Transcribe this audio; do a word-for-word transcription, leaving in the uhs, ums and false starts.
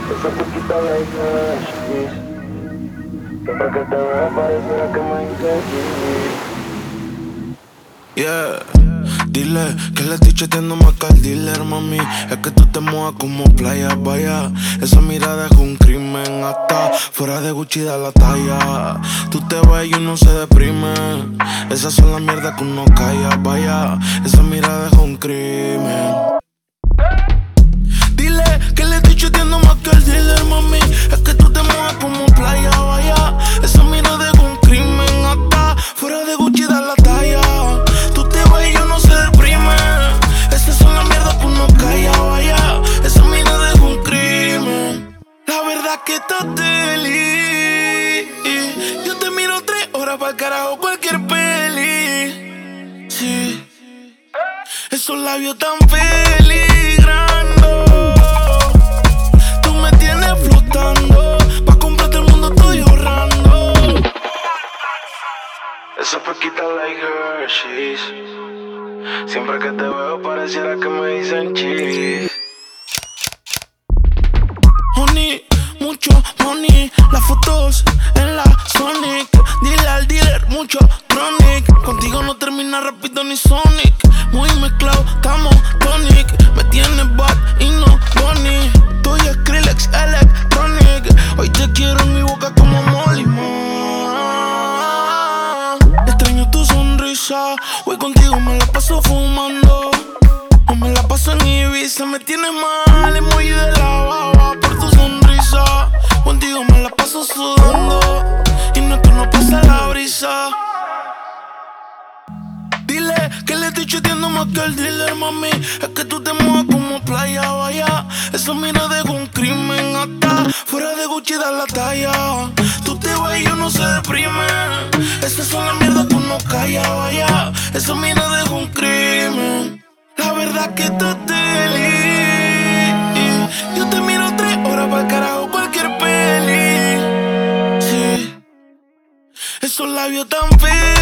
Esa poquita like yes. Siempre que te veo pareciera que me dices Yeah, dile que le estoy chateando más que al dealer, mami. Es que tú te muevas como playa, vaya. Esa mirada es un crimen, hasta fuera de Gucci da la talla. Tú te vas y uno se deprime. Esas son las mierdas que uno calla, vaya. Esa mirada es un crimen. Dile que le estoy chateando más que al dealer, mami. Es que tú te muevas como playa, vaya. Esa mirada es un crimen, hasta fuera de Gucci da la talla. Que estás deli. Yo te miro tres horas pa'l carajo cualquier peli. Sí, esos labios tan peligrando. Tú me tienes flotando. Pa' comprarte el mundo estoy ahorrando. Esa pequita like Hershey's. Siempre que te veo pareciera que me dicen cheese. Honey, mucho money, las fotos en la Sonic. Dile al dealer, mucho chronic. Contigo no termina rápido ni Sonic. Muy mezclado, estamos tonic. Me tienes bad y no Bonnie. Estoy Skrillex Electronic. Hoy te quiero en mi boca como Molly Man. Extraño tu sonrisa. Hoy contigo me la paso fumando. O me la paso en Ibiza. Me tienes mal, emoji de la baba. Contigo me la paso sudando y no que no pasa la brisa. Dile que le estoy chateando más que al dealer, mami. Es que tú te muevas como playa, vaya. Esa mirada es un crimen, hasta fuera de Gucci da la talla. Tú te vas y uno se deprime. Esas son las mierdas que uno calla, vaya. Esa mirada es un crimen. La verdad que tú deli. Yo te miro tres horas pa'l carajo cualquier peli. Sí, esos labios tan feos.